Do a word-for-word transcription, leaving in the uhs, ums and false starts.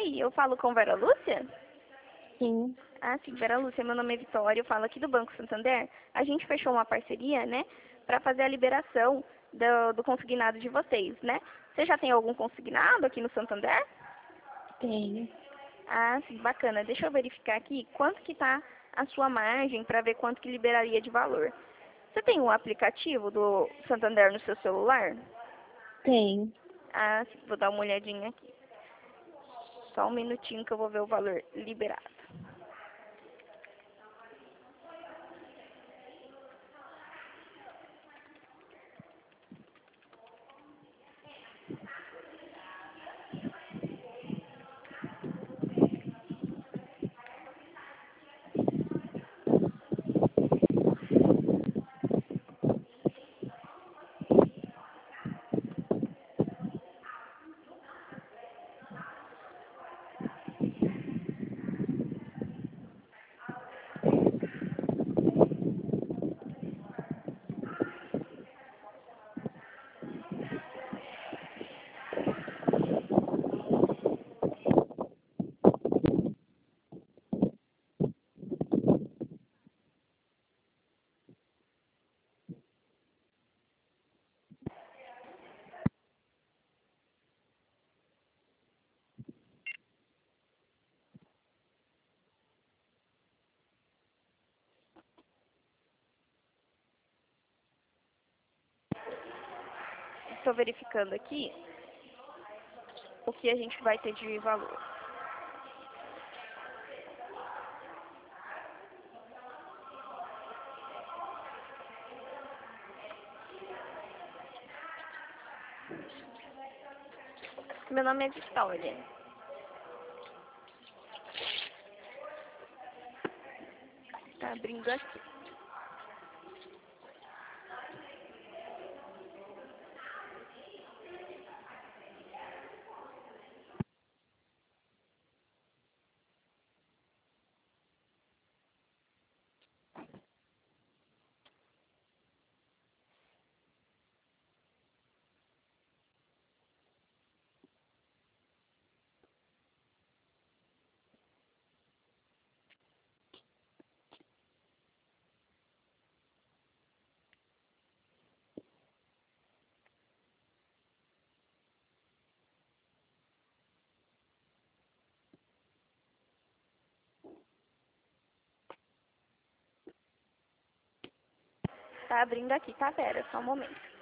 Oi, eu falo com Vera Lúcia? Sim, Ah, sim, Vera Lúcia, meu nome é Vitória, eu falo aqui do Banco Santander. A gente fechou uma parceria, né, para fazer a liberação do, do consignado de vocês, né? Você já tem algum consignado aqui no Santander? tenho. Ah, sim, bacana. Deixa eu verificar aqui quanto que tá a sua margem para ver quanto que liberaria de valor. Você tem o aplicativo do Santander no seu celular? Tenho. Ah, sim, vou dar uma olhadinha aqui. Só um minutinho que eu vou ver o valor liberado. Estou verificando aqui o que a gente vai ter de valor. Meu nome é Vitória. Tá abrindo aqui. Tá abrindo aqui, tá, Vera? Só um momento.